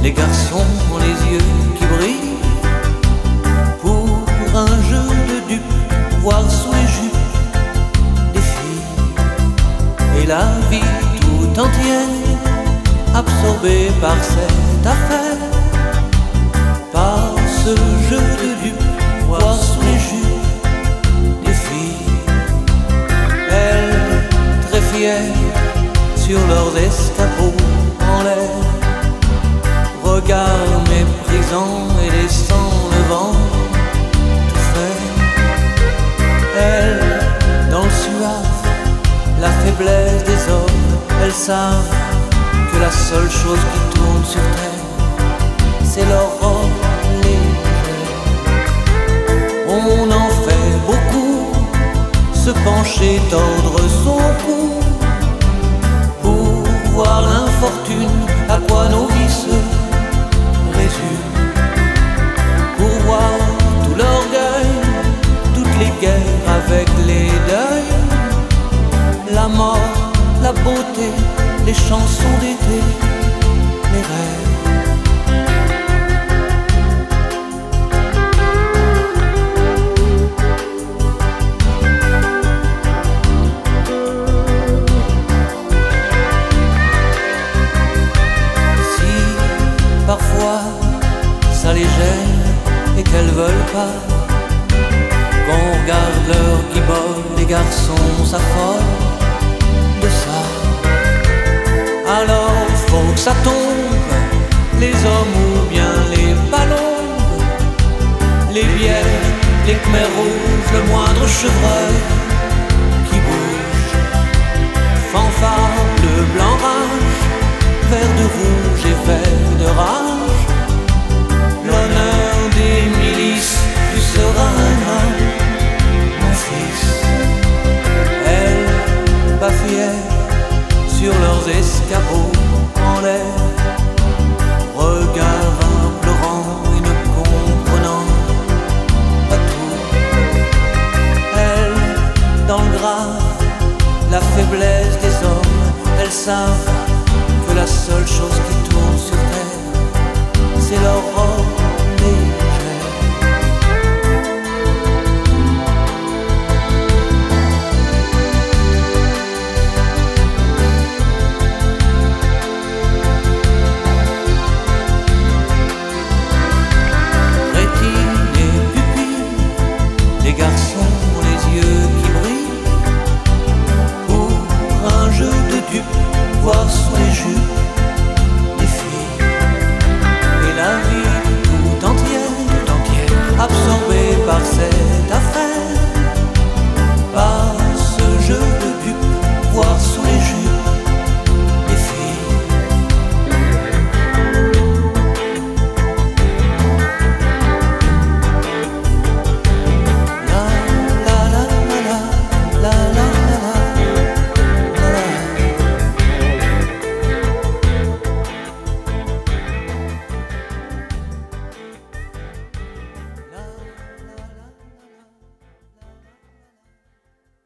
les garçons ont les yeux qui brillent pour un jeu de dupes, voir sous les jupes des filles. Et la vie tout entière absorbée par cette affaire, par ce jeu de dupes, voir sous les jupes des filles. Elles, très fières, sur leurs escabeaux en l'air, regard méprisant et laissant le vent tout faire. Elles, dans le suave, la faiblesse des hommes, elles savent que la seule chose qui tourne sur terre, c'est leur robe légère. On en fait beaucoup, se pencher, tordre son cou, pour voir l'infortune, à quoi nos vies se résument, pour voir tout l'orgueil, toutes les guerres avec les deuils, la mort, la beauté, les chansons d'été, les rêves. Si parfois ça les gêne et qu'elles veulent pas qu'on regarde leur guibole, les garçons s'affolent de ça. Alors faut que ça tombe, les hommes ou bien les palombes, les bières, les khmers rouges, le moindre chevreuil qui bouge. Fanfare, bleu, blanc, rage, vert de rouge et vert de rage. L'honneur des milices, tu seras un homme, mon fils. Elle, pas fière, sur leurs escabeaux en l'air, regard implorant et ne comprenant pas tout. Elles, dans le grave, la faiblesse des hommes, elles savent que la seule chose qui